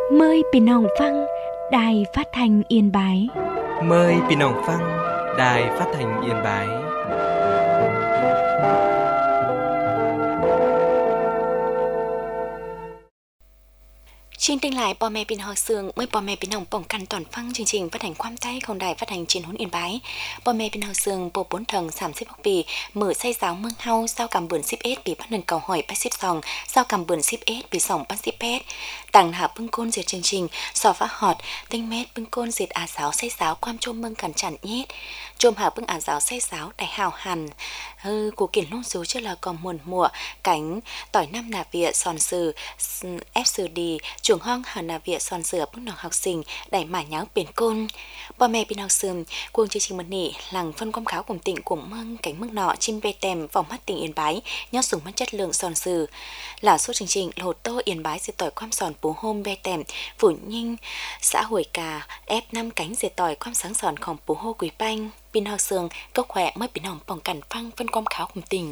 Mờiพี่น้องฟัง Đài Phát thanh Yên Bái. Mời พี่น้องฟัง Đài Phát thanh Yên Bái. Xin tinh lại bò mẹ bình họ sương mới bò mẹ bình hồng bỏng căn toàn phăng chương trình phát hành khoam tay không đài phát hành trên hốn Yên Bái. Bò mẹ bình họ sương bộ bốn thần sảm xếp bọc bì mở say giáo mương hau sao cầm bươn ship s bị bắt nâng cầu hỏi bắt ship sòng sao cầm bươn ship s bị sòng bắt ship s tặng hạ bưng côn diệt chương trình sò phá họt tinh mét bưng côn diệt giáo say giáo quam chôm mương cẩn chặn nhét chôm hạ bưng giáo say giáo đại hào hàn của kiển lông số chưa là còn muồn mùa cánh tỏi năm nà vịa sòn sừ ép sừ đi chuồng hoang hà nà vịa sòn sửa bưng nòng học sinh đẩy mả nháo biển côn bò mẹ bên học sườn cuồng chương trình mật nỉ làng phân quam kháo cùng tỉnh cùng mương cánh mương nọ chim bê tèm vòng mắt tỉnh Yên Bái nhót sùng mắt chất lượng sòn sừ là số chương trình lột tô Yên Bái diệt tỏi quam sòn bú hôm bê tèm phủ nhinh xã hội cà ép 5 cánh diệt tỏi quam sáng sòn khòng bú hô quý banh pin học sườn cốc khỏe mới pin hỏng bỏng cẩn phăng phân quam kháo cùng tỉnh.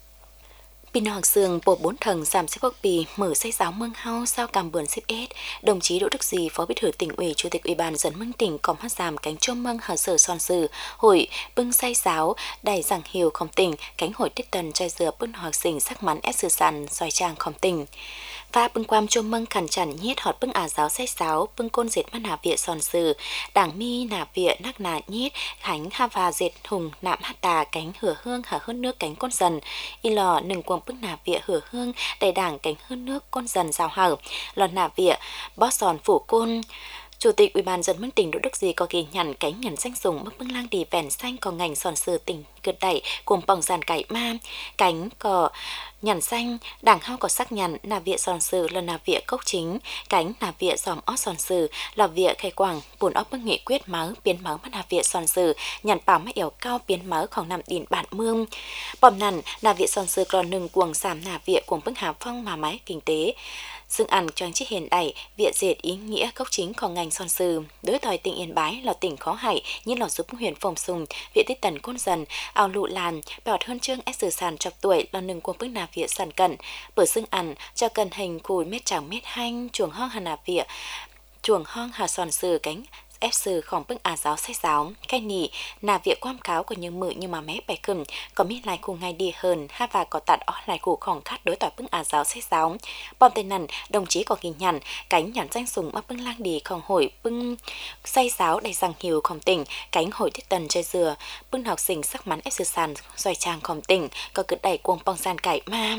Pin học sườn bộ bốn thần giảm xếp bốc bì mở say giáo mương hau sao cầm bươn ship s đồng chí Đỗ Đức Dì phó bí thư tỉnh ủy chủ tịch ủy ban dân mương tỉnh còn hát giảm cánh chôm mương hở sở son sừ hội bưng say giáo đài giảng hiệu khom tỉnh cánh hội tiết tần trai dừa bưng học sinh sắc mắn ép sử sàn xoài trang khom tỉnh và bưng quam chôm mương khẩn chẩn nhiết họt bưng giáo say giáo bưng côn dệt mắt nà vịa son sừ đảng mi nà vịa nắc nà nhiết khánh ha và dệt hùng nạm hát tà cánh hửa hương hở hơn nước cánh côn dần y lò nừng quang bưng nà vịa hửa hương đầy đảng cánh hơn nước côn dần rào hở lò nà vịa bó sòn phủ côn. Chủ tịch Ủy ban dân mương tỉnh Đỗ Đức Dì có ghi nhận cánh nhận danh dùng mức bưng lang đi vẻn xanh có ngành sòn sừ tỉnh gật đẩy cùng bỏng giàn cải ma cánh có nhằn xanh đảng hao có sắc nhằn nà vịa sòn sừ là nà vịa cốc chính cánh nà vịa giòm ót sòn sừ là vịa khai quảng bùn óc bưng nghị quyết máu biến máu mắt nà vịa sòn sừ nhằn bảo mắt ẻo cao biến máu khoảng nằm đìn bản mương bỏm nằn nà vịa sòn sừ còn nừng cuồng sàm nà vịa cuồng bưng hà phong mà máy kinh tế dương ăn trang chiếc hiện đẩy vịa diệt ý nghĩa cốc chính của ngành son sừ đối thời tỉnh Yên Bái là tỉnh khó hại như lò giúp huyện Phòng Sùng vịa tiết tần côn dần ao lụ làn bẹt hơn chương s sử sàn chọc tuổi là nừng cuồng bưng nà vịa sàn cận bởi dương ăn cho cần hình cùi mét chẳng mét hanh chuồng hoang hà nà vịa chuồng hoang hà son sừ cánh ép sư khổng bưng giáo say giáo cái nỉ nà vịa quam cáo của những mự nhưng mà mé bẻ cừng có mít lại cùng ngày đi hơn ha và có tạt ó lại cụ khổng khát đối tỏi bưng giáo say giáo bom tên nằn đồng chí có ghi nhận cánh nhắn danh sùng mà bưng lang đi khổng hội bưng say giáo đầy rằng hiểu khổng tỉnh cánh hội tiết tần chơi dừa bưng học sinh sắc mắn ép sư sàn xoay trang khổng tỉnh có cứ đẩy cuồng bong sàn cải ma.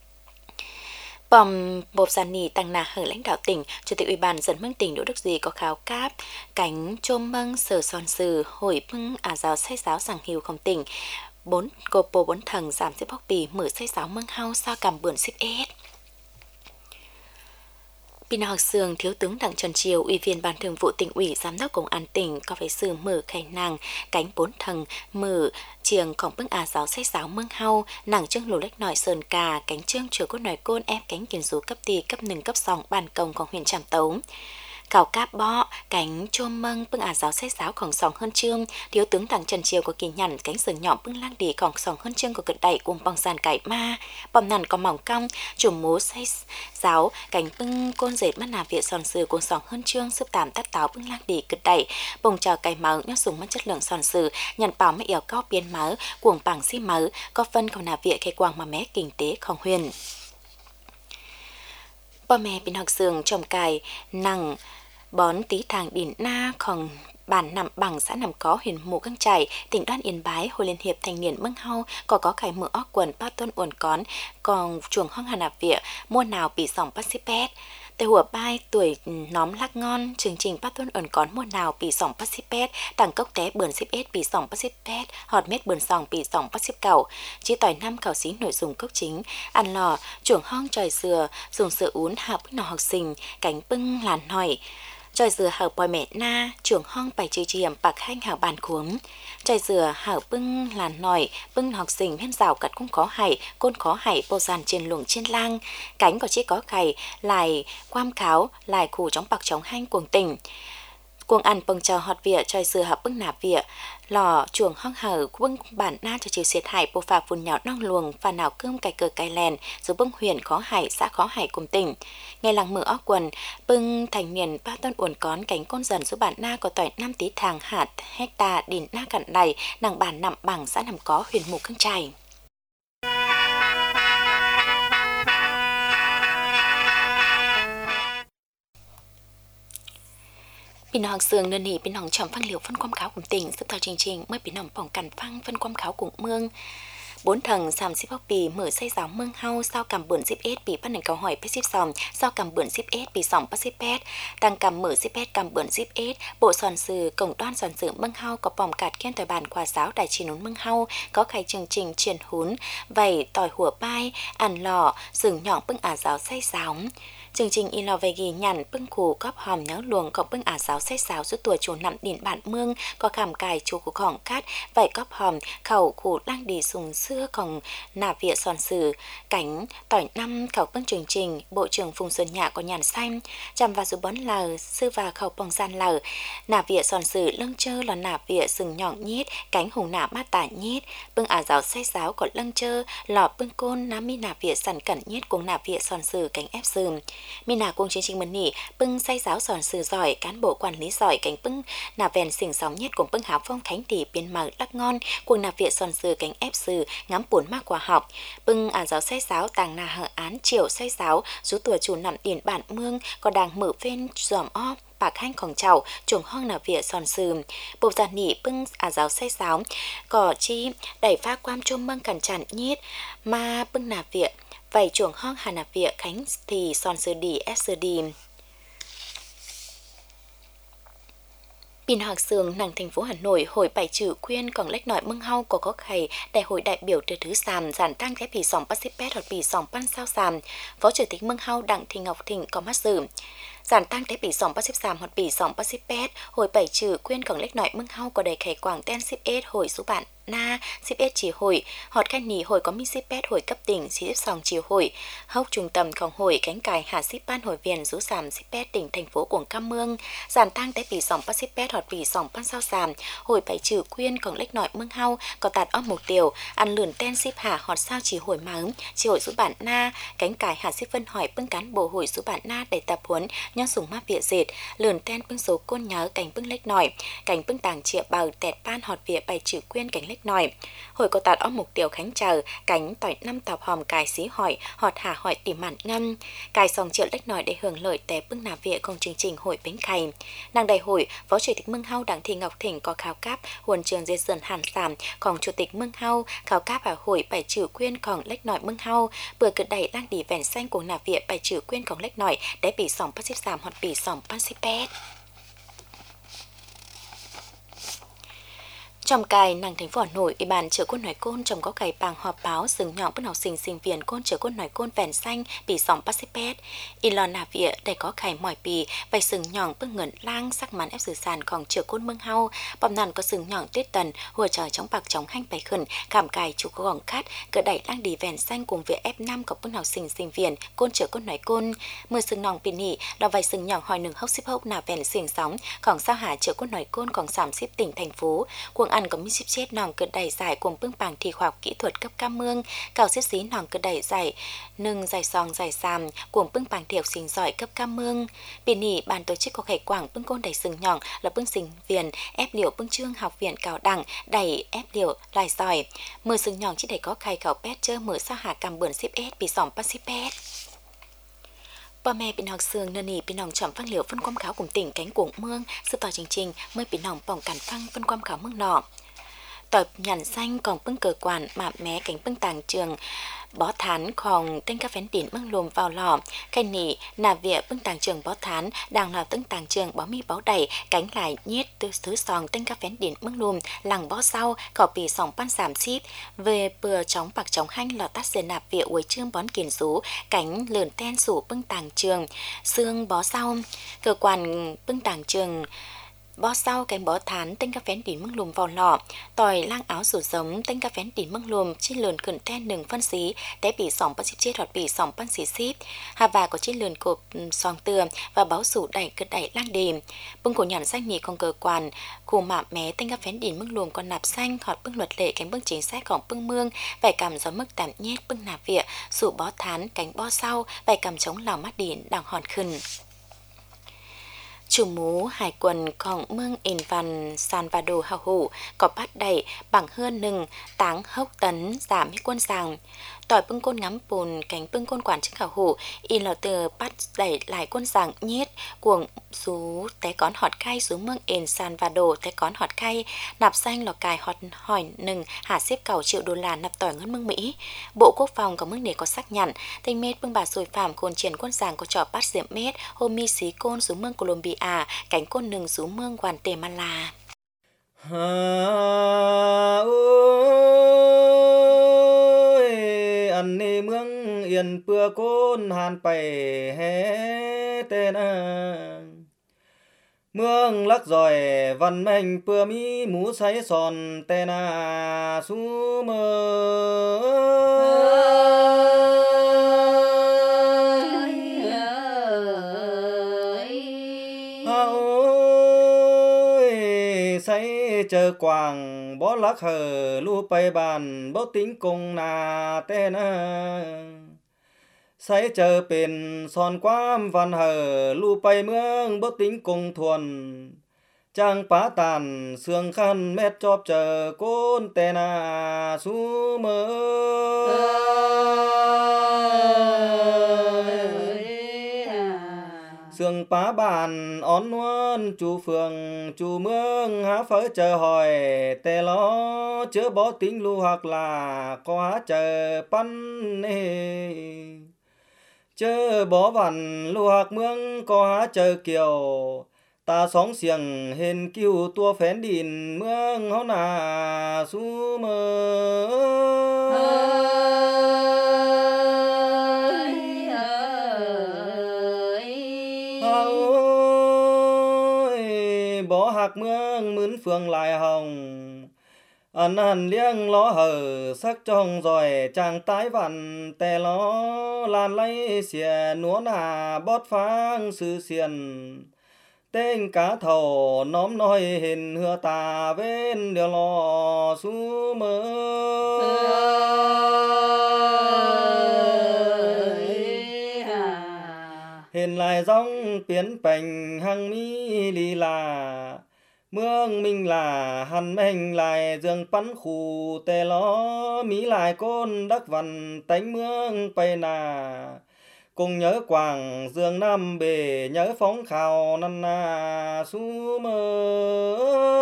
Bòm bộp giàn nỉ tăng nà hở lãnh đạo tỉnh, Chủ tịch Ủy ban dân mương tỉnh Đỗ Đức Dì có kháo cáp, cánh chôm mâng sở son sừ, hội bưng giáo say giáo giảng hiệu không tỉnh, cô bố bốn thần giảm xếp bóc bì mở say giáo mương hau sao cầm bươn ship s. Pin học sường thiếu tướng Đặng Trần Triều, Ủy viên Ban Thường vụ Tỉnh ủy, Giám đốc Công an tỉnh có phải sự mở khai nàng cánh bốn thần mở trường cổng bưng giáo say giáo mương hau nàng trương lù lách nòi sờn cà cánh trương chứa cốt nòi côn ép cánh kiến số cấp tì cấp nừng cấp sòng bàn công của huyện Trạm Tấu. Khảo cáp bọ cánh chôm mâng bưng giáo say giáo khoảng sòng hơn chương thiếu tướng Đặng Trần Triều có kỳ nhận cánh sườn nhọn bưng lang đi khoảng sòng hơn chương của cực đẩy cùng bằng sàn cải ma bom nằn có mỏng cong chùm mố say giáo cánh bưng côn dệt mắt nà vịa sòn sừ cùng sòng hơn chương sấp tạm tát táo bưng lang đi cực đẩy bông trào cải máu nhót sùng mắt chất lượng sòn sừ nhận bảo mấy ẻo cao biến máu cuồng bảng xi máu có phân còn nà vịa khai quang mà mé kinh tế không huyền bò mẹ bên học sường trồng cài nặng bón tí thang đỉnh na còn bản nằm bằng xã nằm có huyện Mù Căng Chải, tỉnh Đoan Yên Bái, Hội Liên hiệp Thanh niên Mương Hau có khải mở óc quần ba tôn uốn cón, còn chuồng hoang hà nạp vịa mua nào bị sòng passipet. Tại hùa bai tuổi nóm lắc ngon, chương trình ba tôn uốn cón mua nào bị sòng passipet, tặng cốc té bươn ship s bị sòng passipet, hot mét bươn sòng bị sòng passip cầu. Chỉ tỏi năm khảo sĩ nội dung cốc chính, ăn lò, chuồng hoang tròi dừa, dùng sữa uốn hạ bức nọ học sinh, cánh bưng làn hỏi. Tròi dừa hở bòi mẹ na, chuồng hoang bài trừ chiềm bạc hanh hảo bàn cuống. Tròi dừa hở bưng làn nòi, bưng học sinh men rào cật cũng khó hảy, côn khó hảy bồ dàn trên luồng trên lang. Cánh có chỉ có cày, lại quam cáo, lại khủ trong bạc chống hanh cuồng tỉnh. Cuồng ăn bưng chờ họt vỉa trời dừa hợp bưng nạp vỉa lò chuồng hoang hở bưng bản na cho chiều xiết hải bộ phà phun nhạo nong luồng và nào cơm cày cờ cày lèn rồi bưng huyện khó hải xã khó hải cùng tỉnh ngày làng mở óc quần bưng thành miền ba tôn uốn cón cánh côn dần số bản na có tỏi 5 tí thàng hạt hecta đìn na cặn đầy nàng bản nằm bằng xã nằm có huyện mù căng chài. Bình Hoàng Sương nên nỉ Bình Hoàng chọn phăng liều phân quam kháo cùng tỉnh sức tàu trình mới Bình Hoàng bỏng cằn phăng phân quam kháo cùng mương 4 thằng xàm xếp bóc bì mở xây giáo mương hau sao cầm bươn zip s bị bắt nền cầu hỏi pet sòng sao cầm bươn zip s bị sòng bắt zip pet tăng cầm mở zip s cầm bươn zip s bộ sòn sừ cổng đoan sòn sừ mương hau có bỏng cạt khen tỏi bàn khoa giáo đại chỉ nún mương hau có khai chương trình triển hún vảy tỏi hùa bai ăn lò sừng nhọn bưng giáo xây giáo chương trình in lò về ghi nhằn bưng khủ cóp hòm nhớ luồng có bưng giáo xây giáo giúp tuổi chủ nằm điện bản mương có khảm cài chú của khỏng cát vảy cóp hòm khẩu khủ đang đi sùng xưa còn nạp vỉa sòn sừ cánh tỏi năm khẩu bưng chương trình bộ trưởng Phùng Xuân Nhạ có nhàn xanh chăm và số bón lờ sư và khẩu bong gian lờ nạp vỉa sòn sừ lưng chơ là nạp vỉa sừng nhọn nhít cánh hùng nạp mát tả nhít bưng giáo xây giáo có lưng chơ lò bưng côn nám mi nạp vỉa sẵn cẩn nhít cùng nạp vỉa sòn sừ cánh ép sườn Mina cùng chương trình mần nỉ bưng say giáo sòn sừ giỏi cán bộ quản lý giỏi cánh bưng nạp vèn xỉn sóng nhất cùng bưng háo phong khánh tỷ biên mở lắc ngon cùng nạp viện sòn sừ cánh ép sừ ngắm buồn mát quả học bưng giáo say giáo tàng nà hở án chiều say giáo rú tuổi chủ nằm tiền bản mương có đàng mở phên giòm o bạc hanhของเจ้า chuồng hoang nạp viện sòn sừ bộ giàn nỉ bưng giáo say giáo cỏ chi đẩy pha quam chôm mương cẩn chặn nhiết ma bưng nạp viện vậy chuồng hoang hà nạp viện khánh thì sòn sừ đi ép sừ đi Bình Hoàng Sương nàng thành phố Hà Nội hội bảy chữ quyên còn lách nội mưng hau có khầy đại hội đại biểu từ thứ sàm giản tăng cái bì sòng Pacific hoặc bì sòng pan sao sàm phó chủ tịch mưng hau Đặng Thị Ngọc Thịnh có mắt xử giản tăng cái bì sòng Pacific sàm hoặc bì sòng Pacific hội bảy chữ quyên còn lách nội mưng hau có đầy khầy quảng ten ship s hội số bạn na ship s chỉ hội họt khai nỉ hội có mi ship s hội cấp tỉnh ship sòng chiều hội hốc trung tâmของhội cánh cài hạ ship ban hội viên rú sàm ship s tỉnh thành phố Quảng Cam Mương giản tăng cái bì sòng Pacific hoặc bì sòng pan sao sàm hội bảy chữ quyên còn lách nội mưng hau có tạt óc một điều ăn lườn ten ship hạ họt sao chỉ hội máng chỉ hội rú bạn na cánh cài hạ ship vân hỏi bưng cán bộ hội rú bạn na để tập huấn nhân sùng mát việt dệt lườn ten bưng số côn nhớ cánh bưng lách nội cánh bưng tàng triệu bào tẹt ban họt việt bảy chữ quyên cánh lách nội hội có tạt óc mục tiêu khánh chờ cánh tỏi năm tàu hòm cài xí hỏi họt hà hỏi tìm mặn ngân cài sòng triệu lách nội để hưởng lợi té bưng nạp viện cùng chương trình hội bến khay nàng đại hội phó chủ tịch mưng hau Đặng Thị Ngọc Thịnh có khảo cáp huân trường dây dần hàn sàm còn chủ tịch mưng hau khảo cáp ở hội bảy chữ quyên còn lách nội mưng hau bữa cực đẩy đang đi vẻn xanh của nạp viện bảy chữ quyên còn lách nội để bị sòng passive sàm hoặc bị sòng passive trong cài nàng thành phố Hà Nội ủy ban chợ côn nói côn trong có cài bàng họp báo dừng nhọn bất học sinh sinh viên côn chợ côn nói côn vẹn xanh bị sòng pacific ilon nà vía để có cài mỏi bì vài sừng nhọn bưng ngẩn lang sắc màn ép sử sàn còn chợ côn mương hau bom nàn có sừng nhọn tuyết tần hùa trời chống bạc chống hanh bày khẩn cảm cài chủ có gòn cát cỡ đẩy lang đi vẹn xanh cùng việc F5 có bất học sinh sinh viên côn chợ côn nói côn mưa sừng nòng pin nỉ là vài sừng nhọn hỏi nừng hốc xếp hốc nà vẹn xiềng sóng còn sao hà chợ côn nói côn còn giảm xếp tỉnh thành phố cuồng ăn có mi ship chết nòng cỡ đẩy giải cùng bưng bảng thi khoa học kỹ thuật cấp cam mương cào xếp xí nòng cỡ đẩy giải nâng giải song giải sàm cùng bưng bảng thi học sinh giỏi cấp cam mương bên nỉ ban tổ chức có khải quảng bưng côn đẩy sừng nhọn là bưng sinh viên ép liệu bưng trương học viện cao đẳng đẩy ép liệu lại giỏi mưa sừng nhọn chỉ đẩy có khai khảo pet chơ mở sao hạ cầm bươn ship s bị sòng pacific bà mẹ bị học sương nên nỉ bị nòng chọn phân liệu phân quam khảo cùng tỉnh cánh cuồng mương sự tỏ trình mới bị nòng bỏng cản phăng phân quam khảo mương nọ tỏi nhằn xanh còn bưng cờ quản mạ mé cánh bưng tàng trường bó thán còn tên các phén đỉnh bưng lùm vào lò khay nỉ nà vía bưng tàng trường bó thán đàng nào tưng tàng trường bó mi bó đầy cánh lại nhiết từ thứ sòng tên các phén đỉnh bưng lùm lằng bó sau cỏ bì sòng pan giảm xít về bừa chóng bạc chóng hanh lò tát dền nạp vía uối trương bón kiền rú cánh lườn ten sủ bưng tàng trường xương bó sau cơ quan bưng tàng trường bó sau cánh bó thán tên cà phén đỉn mưng lùm vào lọ, tỏi lang áo rủ giống tên cà phén đỉn mưng lùm chi lườn cẩn ten nừng phân xí, té bị sòng bắt chết hoặc bị sòng bắt xí xíp, hà và có chi lườn cộp sòng tường và báo sủ đẩy cất đẩy lang đềm, bưng cổ nhàn xanh nhì còn cờ quan, cù mạ mé tên cà phén đỉn mưng lùm còn nạp xanh họt bưng luật lệ cánh bưng chính sáchของbưng mương, vải cầm gió mức tạm nhét bưng nạp vịa, sủ bó thán cánh bó sau, vải cầm chống lào mắt đỉn đằng hòn khẩn. Chủ mú hải quầnของเมืองเอ็นวันซานวาโดฮาหูก็bắt đẩy bằng hơn nừng táng hốc tấn giảm hết quân rằng tỏi bưng côn ngắm bùn cánh bưng côn quản chứng khảo hủ in lò từ bắt đẩy lại quân rằng nhiết cuồng sú té cón họt cay xuống mương อ็นซานวาโดté cón họt cay nạp xanh lò cài họt hỏi nừng hạ xếp cầu $1,000,000 nạp tỏi ngân mương Mỹ. Bộ Quốc phòng có mức để có xác nhận thanh mết bưng bà rồi phạm khôn triển quân rằng có trò bắt diệm mết hôm mi xí côn xuống mương Colombia cánh côn nừng xuống mương Guatemala. Anh đi mương yên bữa côn hàn bày hé tên mương lắc rồi văn mình bữa mi mũ say son tên su mơ say chờ quàng bó lắc hờ lu bay bàn bó tính cùng nà tên say chờเป็นson quam văn hờ lu bay mương bó tính cùng thuần trang pá tàn xương khăn mét chóp chờ côn tên su mơ sương pá bàn ón nuôn chú phường chú mương há phớ chờ hỏi tè lo chớ bó tính lưu hoặc là có há chờ pan nê chớ bó vằn lưu hoặc mương có há chờ kiều ta sóng xiềng hên kiêu tua phén đìn mương hó nà su mơ bó hạc mương mướn phường lại hồng ăn liêng ló hở sắc trong rồi chàng tái vặn tè ló lan lấy xìa núa nà bót phang sư xiền tên cá thầu nóm nói hình hừa tà bên điều lò su mơ hình lại dòng biến bành hăng mi lì là mương mình là hằn mình lại dương bắn khu tè ló mỹ lại côn đắc văn tánh mương bay nà cùng nhớ quảng dương nam bể nhớ phóng khảo năn na su mơ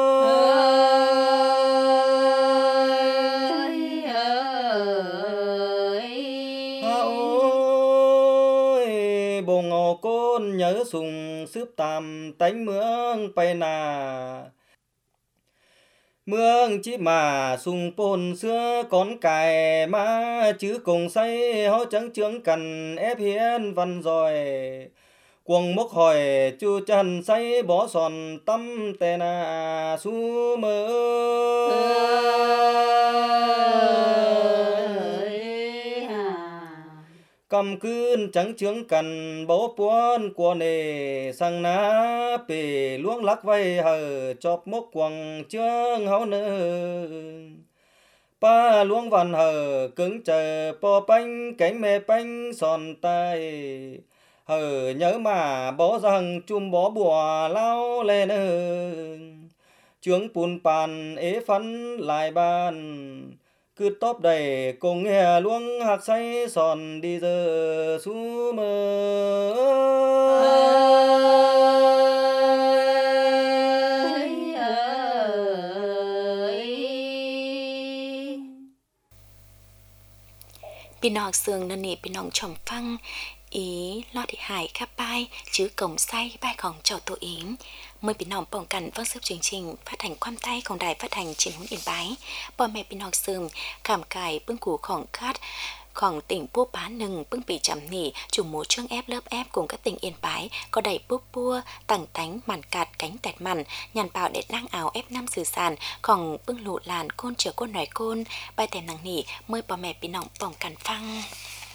bồ ngô côn nhớ sùng sướp tàm tánh mương bay nà mương chỉ mà sùng pôn xưa con cài má chứ cùng say hó trắng trướng cần ép hiến văn rồi cuồng mốc hỏi chu chân say bó sòn tâm tè na su mơ cầm cươn trắng trướng cần bố buôn của nề sang ná bể luống lắc vay hờ chọp mốc quăng trướng háo nơ pa luống văn hờ cứng chờ po bánh cánh mê bánh sòn tay hờ nhớ mà bó rằng chum bó bùa lao lên trướng pun pan ế phấn lại bàn cứ tóp đầy cùng nghe luống hạc say sòn đi giờ su mơ Pin học sương nân nị pin học chồng phăng ý lo thị hải khắp bay chứ cổng say bay còn chầu tổ yếm mời pin học bỏng cảnh vâng sức chương trình phát hành quan tayของđài phát hành truyền hình Yên Bái bò mẹ pin học sương cảm cài bưng củของcát ของtỉnh Pua Bá Nừng bưng bị chấm nỉ chủ múa trương ép lớp ép cùng các tỉnh Yên Bái có đầy búp bua tẳng tánh màn cạt cánh tẹt màn nhàn bào để lang áo ép nămสื่sànของbưng lụ làn côn chở côn nói côn bài thèm nắng nỉ mơi bò mẹ bị nọng bỏng cằn phăng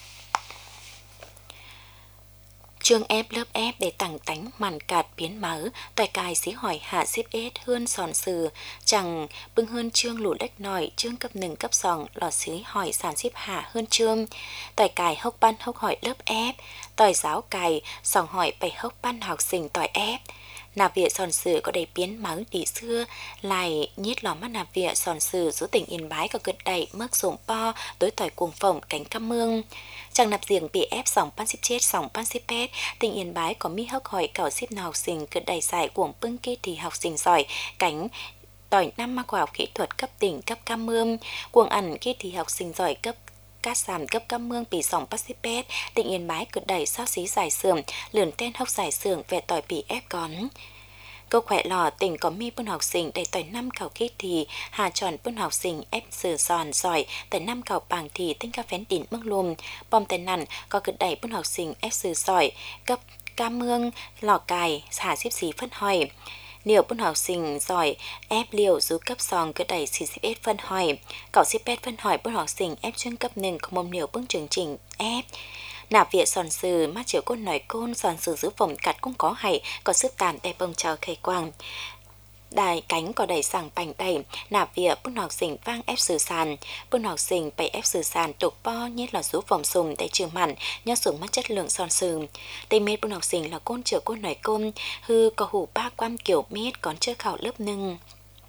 trương ép lớp ép để tẳng tánh màn cạt biến mở toài cài xí hỏi hạ xếp ết hơn sòn sừ chẳng bưng hơn trương lụ đách nòi trương cấp 1 cấp 2 lò xí hỏi sàn xếp hạ hơn trương toài cài hốc ban hốc hỏi lớp ép toài giáo cài sòng hỏi bày hốc ban học sinh toài ép nà vịa sòn sừ có đầy biến máu tỷ xưa lại nhiết lò mắt nà vịa sòn sừ giữa tỉnh Yên Bái có cực đầy mức dụng po đối tỏi cuồng phồng cánh cam mương chẳng nạp riêng bị ép sòng pan xếp chết sòng pan xếp pét tỉnh Yên Bái có mi hốc hỏi cảo xếp nào học sinh cực đầy giải cuồng bưng kia thì học sinh giỏi cánh tỏi năm ma khoa học kỹ thuật cấp tỉnh cấp cam mương cuồng ẩn kia thì học sinh giỏi cấp cát giảm cấp cam mương bị sòng Pacific tỉnh Yên Bái cực đẩy sao xí giải sưởng lượn tên hốc giải sưởng về tỏi bị ép con câu khỏe lò tỉnh có mi bưng học sinh đầy tỏi 5 khảo kỹ thì hà tròn bưng học sinh ép sử giòn giỏi tỏi 5 khảo bảng thì tinh ca phén đỉnh mương lùm bom tên nằn có cực đẩy bưng học sinh ép sử giỏi cấp cam mương lò cài hà xếp xí phân hỏi Liều bún học sinh giỏi ép liều rú cấp sòng cứ đẩy xí xếp ết phân hỏi cậu xếp ết phân hỏi bún học sinh ép chuyên cấp 1 có mồm liều bưng chương trình ép nạp viện sòn sừ mắt chiều côn nói côn sòn sừ giữ vòng cặt cũng có hay có sức tàn tay bông chờ khởi quang đài cánh có đẩy sàng bành đẩy nạp viện bún học sinh vang ép sử sàn bún học sinh bày ép sử sàn tục po nhất là rú vòng sùng để trường mặn nhớ xuống mắt chất lượng sòn sừ tây mết bún học sinh là côn chiều côn nói côn hư có hủ 3 quam kiểu mét còn chưa khảo lớp nâng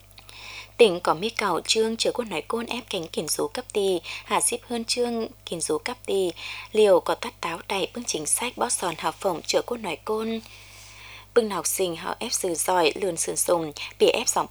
tỉnh có mi cảo trương chứa quân nói côn ép cánh kiển số cấp tì hạ xếp hơn trương kiển số cấp tì liều có tắt táo đầy bưng chính sách bó sòn học phỏng chứa quân nói côn bưng học sinh họ ép sử giỏi lườn sườn sùng bị ép sòng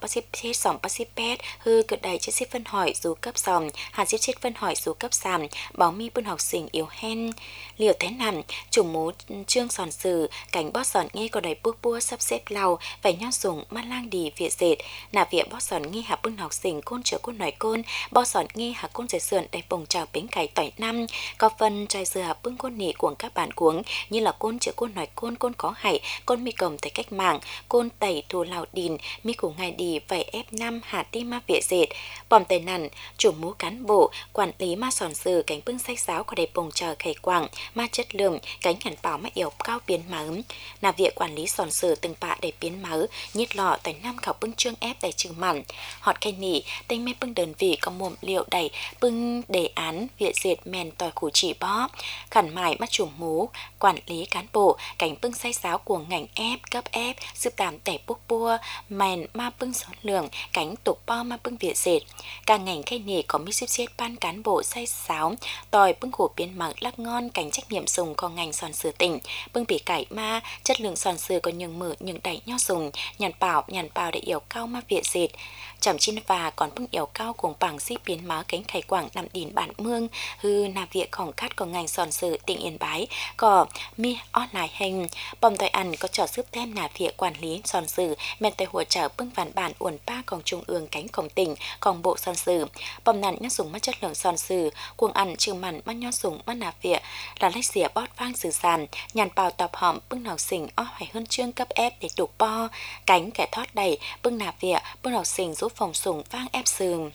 Pacific hư cực đầy chết xếp phân hỏi dù cấp sòng hạ xếp chết phân hỏi dù cấp sàm báo mi bưng học sinh yếu hen liều thế nằm chủ mú trương sòn sừ cánh bó sòn nghe có đầy bua bua sắp xếp lau phải nhau dùng mắt lang đi viện dệt nà viện bó sòn nghe hạ bưng học sinh côn chứa côn nói côn bó sòn nghe hạ côn dệt sườn đầy bồng trào bánh cải tỏi năm có phần trai dừa hạ bưng côn nỉ của các bạn cuống như là côn chứa côn nói côn có hải côn mi cầm tại cách mạng côn tẩy thù lào đìn mi của ngài đi vậy ép 5 hạ ti ma viện dệt bòm tề nằn chủ mú cán bộ quản lý ma sòn sừ cánh bưng sách giáo có đầy bồng chờ khởi quảng ma chất lượng cánh hẳn bảo ma yếu cao biến máu nà viện quản lý sòn sừ từng bạ để biến máu nhiệt lọ tại 5 khảo bưng trương ép đầy trừng mặn họt khay nỉ tênh mê bưng đơn vị có mồm liệu đầy bưng đề án viện dệt mèn tỏi củ chỉ bó khẩn mải mắt chủ mú quản lý cán bộ cánh bưng sách giáo của ngành ép cấp ép giúp tạm tẻ bốc bua mèn ma bưng xón lượng cánh tục po ma bưng viện dệt cả ngành khay nỉ có mi xếp ban cán bộ say sáo tỏi bưng khổ biến mặn lắc ngon cánh trách nhiệm dùng có ngành sòn sừ tỉnh bưng bị cải ma chất lượng sòn sừ có nhường mở nhường đẩy nho dùng nhàn bảo để yếu cao ma viện dệt chẩm chín và còn bưng yếu cao cùng bảng di biến má cánh khải quảng nằm đìn bản mương hư nà viện khổng cát có ngành sòn sừ tỉnh Yên Bái có mi online hình bom tỏi ăn có trò giúp thêm nà viện quản lý sòn sừ men tay hỗ trợ bưng văn bản uẩn pa còn trung ương cánh cổng tỉnh còn bộ sòn sừ bom nặn nhắc dùng mắt chất lượng sòn sừ cuồng ăn trừ mặn mắt nhót dùng mắt nà viện là lách xỉa bót vang sử sàn nhàn bào tập hòm bưng học sinh phải hơn trương cấp ép để tục po cánh kẻ thoát đầy bưng nạp viện bưng học sinh giúp phòng sùng vang ép sừng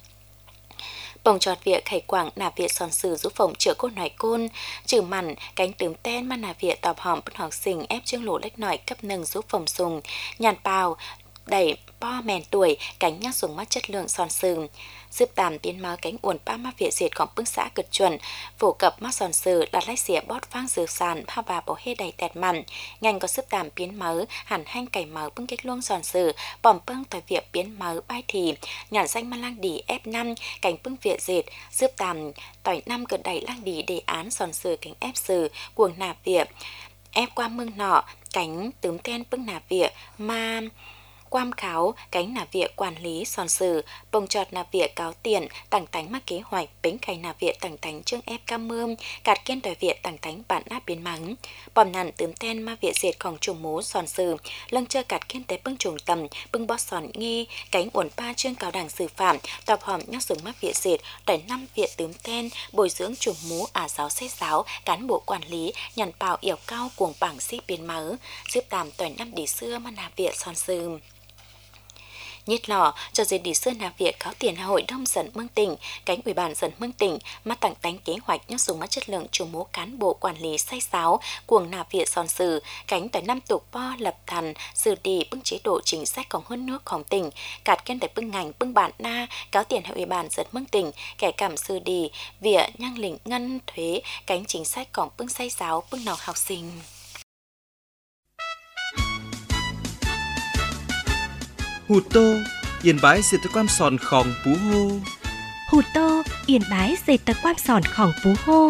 bồng trọt viện khải quảng nạp viện sòn sừ giúp phòng chữa côn nói côn trừ mặn cánh tướng ten mà nạp viện tập hòm bưng học sinh ép trương lỗ lách nỏi cấp 1 giúp phòng sùng nhàn bào đẩy po mèn tuổi cánh nhắc dùng mắt chất lượng sòn sừ giúp tạm biến máu cánh uẩn ba ma viện diệtของbưng xã cực chuẩn phổ cập mắt sòn sừ đặt lách xỉa bót phang dược sàn pa và bỏ hê đầy tẹt mặn ngành có giúp tạm biến máu hẳn hanh cày máu bưng kích luông sòn sừ bỏm bưng tỏi viện biến máu bay thì nhản danh ma lang đỉ F5 cánh bưng viện diệt giúp tạm tỏi 5 cực đẩy lang đỉ đề án sòn sừ cánh ép sừ cuồng nạp viện ép qua mương nọ cánh tướng ten bưng nạp viện ma quam kháo cánh nà việc quản lý sòn sử bồng trọt nà việc cáo tiền tặng tánh mắc kế hoạch bính khay nà việc tặng tánh trương ép cam mương cạt kiên đòi việc tặng tánh bản áp biến mắng bòm nàn tướm ten ma việc diệtของtrùng mố sòn sử lâng chơi cạt kiên tế bưng trùng tầm bưng bó sòn nghi cánh uẩn pa trương cáo đảng xử phạm tọp hòm nhắc dùng mắc việc diệt đẩy năm việc tướm ten bồi dưỡng trùng mố giáo xét giáo cán bộ quản lý nhằn bào yểu cao cuồng bảng xí biến máu giúp tạm tỏi năm đi xưa mà nà việc son sư nhất lò cho dệt đi xưa nà việc cáo tiền hội đông dẫn mương tỉnh cánh ủy ban dẫn mương tỉnh mà tặng tánh kế hoạch nhắc dùng mắt chất lượng chủ mố cán bộ quản lý say sáo cuồng nà việc son sư cánh tỏi năm tục po lập thần xử đi bưng chế độ chính sách còn hơn nướcของtỉnh cạt kiên tại bưng ngành bưng bản na cáo tiền hội ủy ban dẫn mương tỉnh kẻ cảm xử đi việc nhang lĩnh ngân thuế cánh chính sách còn bưng say sáo bưng nào học sinh Hù Tô, Yên Bái diệt tới quan sòn khòng Pú Hô. Hù Tô, Yên Bái dệt tờ quan sòn khòng Pú Hô.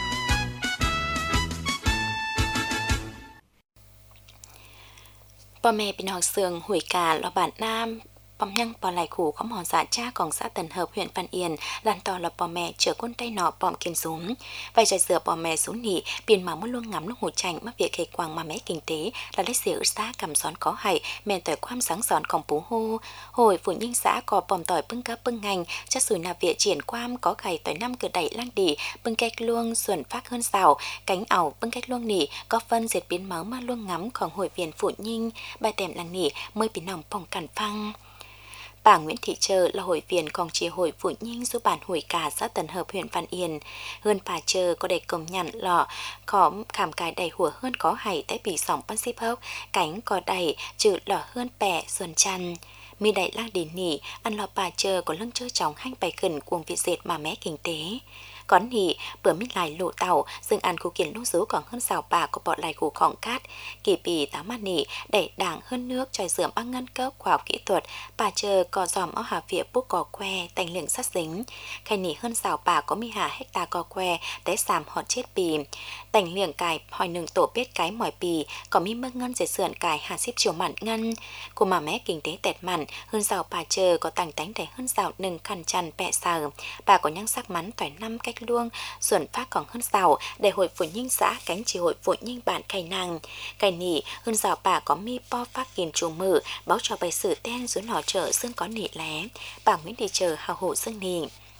Bà mẹ bình học sường hủy cả lò bản nam bom nhăng bò lại khủ có mòn dạ cha còn xã Tần Hợp huyện Văn Yên đàn to là bò mẹ chở con tay nọ bòm kiên súng vài trái dừa bò mẹ xuống nỉ biển mà muốn luôn ngắm lúc hồ chành mắc việc khề quàng mà mẹ kinh tế là lấy xỉu xã cầm xón có hại mẹ tỏi khoam sáng xón còn Pú Hô hồi phụ nhân xã có bòm tỏi bưng cá bưng ngành chất sùi nạp viện triển quam có gầy tỏi năm cửa đẩy lang đỉ bưng cách luông xuẩn phát hơn xào cánh ảo bưng cách luông nỉ có phân diệt biến máu mà luôn ngắm còn hội viện phụ nhân bài tèm làng nỉ mới bị nòng bỏng cản phăng. Bà Nguyễn Thị Trờ là hội viên còn chỉ hội phụ nhân giúp bản hội cả xã Tần Hợp huyện Văn Yên. Hơn bà Trờ có đầy công nhận lọ, có khảm cài đầy hùa hơn có hãy tại bị sóng bắn xếp hốc, cánh có đầy chữ lọ hơn bẻ xuân chăn. Mi đại lang đến nỉ, ăn lọ bà Trờ có lưng chơ chóng hanh bài khẩn cuồng việc dệt mà mẹ kinh tế. Còn nỉ, bữa mít lại lộ tàu, dừng ăn khu kiến lúc rú còn hơn xào bà có bọt lại khu khỏng cát. Kỳ bì táo mà nỉ, đẩy đảng hơn nước, tròi dườm ăn ngân cấp khoa học kỹ thuật, bà chờ có dòm áo hà vịa bút có que, tành lượng sát dính. Khai nỉ hơn xào bà có mi hà hecta có que, té xàm họt chết bì. Tành lượng cài, hỏi nừng tổ biết cái mỏi bì, có mi mơ ngân dễ sườn cài hà xếp chiều mặn ngân. Cô mà mẹ kinh tế tẹt mặn, hơn xào bà chờ có tành tánh đầy hơn xào nừng khăn chăn bẹ sờ. Bà có nhăng sắc mắn tỏi năm cách luông xuẩn phát còn hơn xào để hội phụ nhân xã cánh chỉ hội phụ nhân bản cày nàng cày nỉ hơn xào bà có mi po phát kiền chuồng mở báo cho bài sử ten dưới nọ chợ xương có nỉ lé bà Nguyễn Thị Trờ hào hộ xương nỉ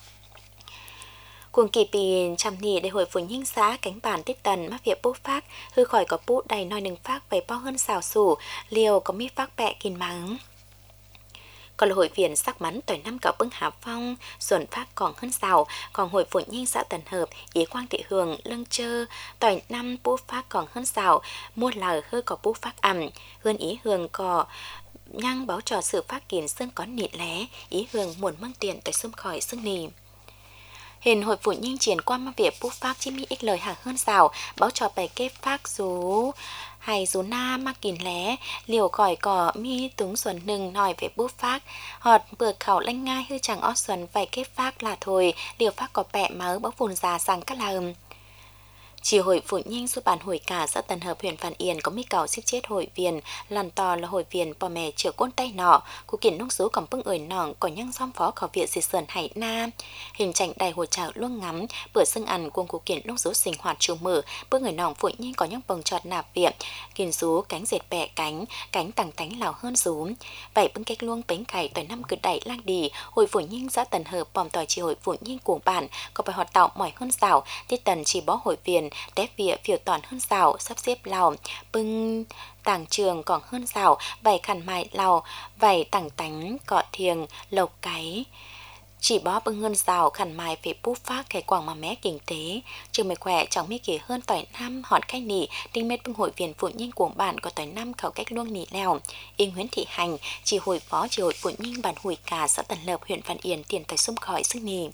cuồng kỳ pì chăm nỉ để hội phụ nhân xã cánh bản tít tần mắc việc bút phát hư khỏi có bút đầy nói nừng phát về po hơn xào sủ liều có mi phát bẹ kiền mắng còn là hội viên sắc mắn tỏi năm cậu bưng hạ phong xuân phát còn hơn xào còn hội phụ nhân xã Tần Hợp ý quang thị hường lưng chơ tỏi năm bút phát còn hơn xào mua lờ hơi có bút phát ẩm hơn ý hường có nhang báo trò sự phát kiến xương có nịt lé ý hường muốn mang tiền tới xâm khỏi xương nì hiện hội phụ nhân triển qua mà việc bút phát chỉ mi ít lời hàng hơn xào báo trò bài kết phát số hay dù na mắc kín lé liều khỏi cỏ mi túng xuân nừng nói về bút phát họt bừa khẩu lanh ngai hư chẳng ót xuân vài kết phát là thôi liều phát có bẹ máu báo phùn già sang các làm chỉ hội phụ nhân xuất bản hội cả xã Tần Hợp huyện Văn Yên có mi cầu xích chết hội viên làn to là hội viên bò mẹ chữa côn tay nọ cụ kiện nông số còn bưng ơi nòng có nhang xóm phó khảo viện diệt sơn hải na hình trạng đầy hồ trào luôn ngắm bữa xưng ăn cùng cụ kiện nông số sinh hoạt chiều mở bưng người nòng phụ nhân có nhang bồng trọt nạp viện kiền rú cánh dệt bẹ cánh tàng tánh lào hơn rú vậy bưng cách luông bánh cày tỏi năm cứ đẩy lang đi hội phụ nhân xã Tần Hợp bòm tỏi chỉ hội phụ nhân của bản có phải hoạt tạo mỏi hơn xảo tiết tần chỉ bó hội viên té vía phiểu tòn hơn xào sắp xếp lào bưng tàng trường còn hơn xào vài khăn mại lào vài tàng tánh cọ thiềng lộc cái chỉ bó bưng hơn xào khăn mại về bút phát cái quảng mà mé kinh tế trường mày khỏe chẳng mấy kể hơn tỏi năm hòn khai nỉ tinh mết bưng hội viên phụ nhân của bản có tỏi năm khẩu cách luông nỉ lèo yên Nguyễn Thị Hành chỉ hội phó chỉ hội phụ nhân bản hủy cả xã Tần Lập huyện Văn Yên tiền tài xung khỏi sức nỉ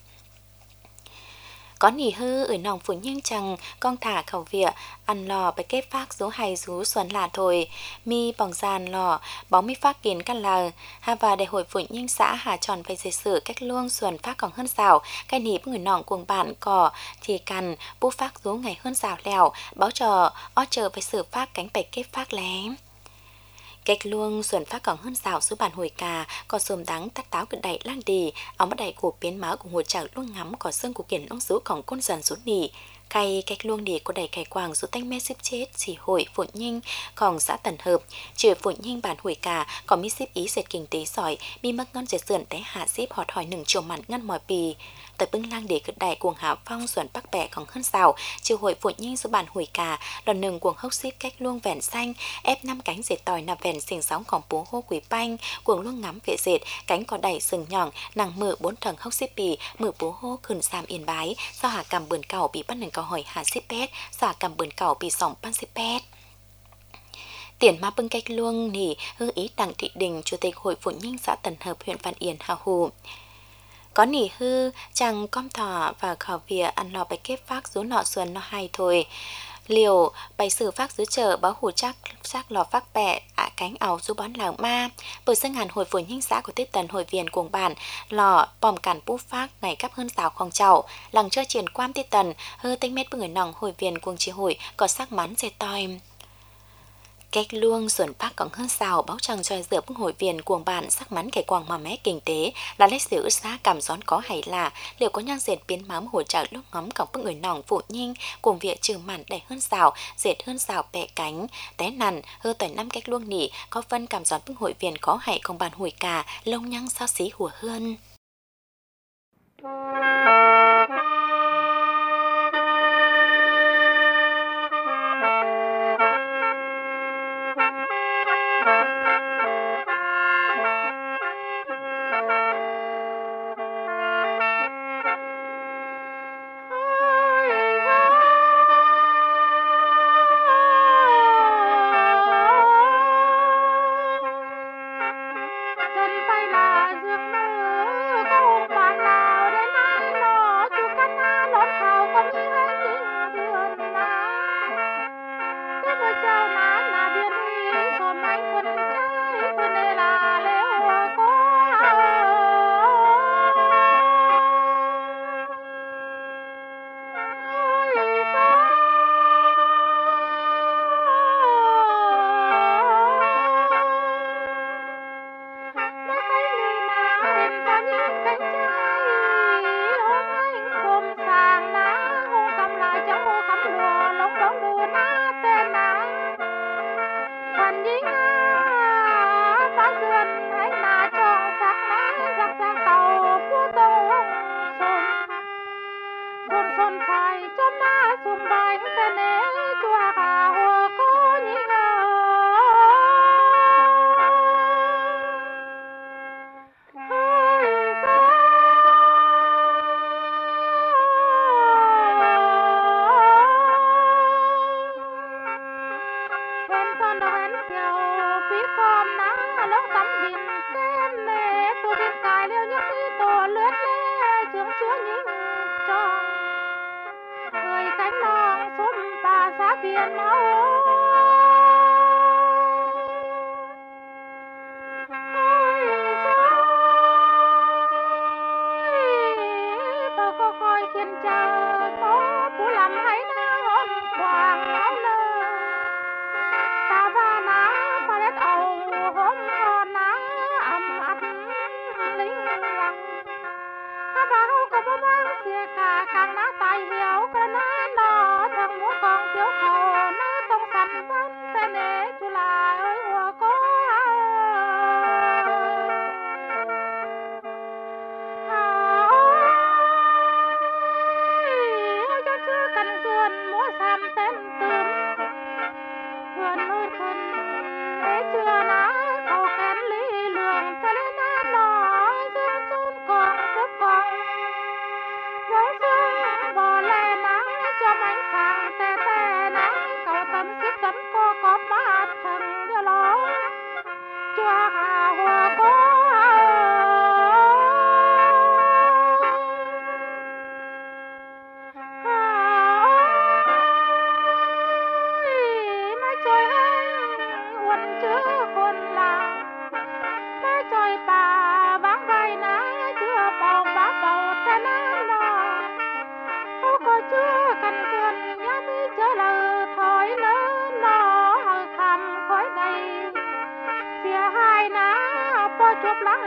có nỉ hư ở nòng phụ nhân chẳng con thả khẩu vịa ăn lò bài kết phát số hay rú xuân là thôi mi bằng giàn lò bóng mi phát kiến căn là hà và đại hội phụ nhân xã hà tròn về dây sử cách luông xuân phát còn hơn xào cái nỉ người nòng cuồng bạn cỏ thì cần bút phát số ngày hơn xào lèo báo trò ó chờ phải xử phát cánh bài kết phát lém Cách luông xuân phát còn hơn xào số bàn hồi cà, có xồm đắng tắt táo cực đẩy lang đi, ống bắt đẩy của biến máu của hồi chảo luông ngắm có xương của kiển ông số còn côn dần rút nỉ. Cây cách luông đi có đầy cày quàng số tanh me xếp chết, chỉ hội Phụng Nhinh, còn xã Tần Hợp, trừ Phụng Nhinh bản hồi cà, có mi xếp ý dệt kinh tế giỏi, mi mắc ngon dệt sườn té hạ xếp họt hỏi nừng chiều mặn ngăn mỏi bì. Tại bưng lang để cực đại cuồng hạ phong xuân bắc bẻ còn hơn xào, trừ hội Phụng Nhinh số bản hồi cà, lần nừng cuồng hốc xếp cách luông vẹn xanh, ép 5 cánh dệt tỏi nạp vẹn xình sóng còn bố hô quý banh, cuồng luông ngắm vệ dệt, cánh có đầy sừng nhọn, nàng mở 4 tầng hốc xếp bì, mở bố hô khẩn sam yên bái, do hạ cầm bườn cầu bị bắt nừng cầu hỏi hạ xếp pét, do hạ cầm bườn cầu bị sòng pan xếp pét. Tiền ma bưng cách luông nỉ hư ý Đặng Thị Đình, chủ tịch hội Phụ Nhinh xã Tần Hợp, huyện Văn Yên hào hù. Có nỉ hư chẳng com thỏ và khảo vía ăn lò bạch kết phát rú nọ xuân nó hay thôi. Liều bày sử phát dưới chợ báo hủ chắc lò phát bẹ cánh áo rú bón làng ma. Bởi sân hàn hội Phụ Nhinh xã của Tết Tần hội viên cuồng bản lò bòm cản bút phát ngày cấp hơn giáo không chậu. Làng chơi triển quan Tết Tần hư tinh mét bưng người nòng hội viên cuồng chỉ hội có sắc mắn dệt toi. Cách luông xuân phát còn hơn xào báo chẳng cho dựa bức hội viên cuồng bản sắc mắn kẻ quàng mà mé kinh tế là lấy sự xa cảm gión có hay là liệu có nhang dệt biến mắm hỗ trợ lúc ngắm cổng bức người nòng Phụ Nhinh cùng việc trừ mặn đầy hơn xào dệt hơn xào bẹ cánh té nằn hư tỏi năm cách luông nỉ có phân cảm gión bức hội viên có hay cùng bàn hồi cà lông nhăng sao xí hùa hơn.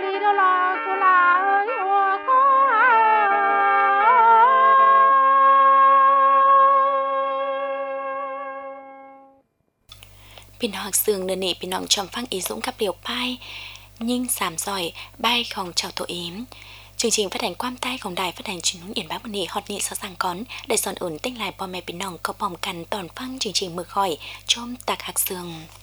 đi đó là cô là ơi ô có Pin học sương nửa nị pin nòng trong phăng ý dũng gặp điều pai nhưng sàm giỏi bay không chào tổ yếm. Chương trình phát hành quam tayของđài phát hành truyền hình Yên Bá Mani hot nhị sao sang con để sòn ổn tinh lại bò mẹ pin nòng có bòmกันตอนฟังchương trình mực khỏi chôm tạc hạc sương.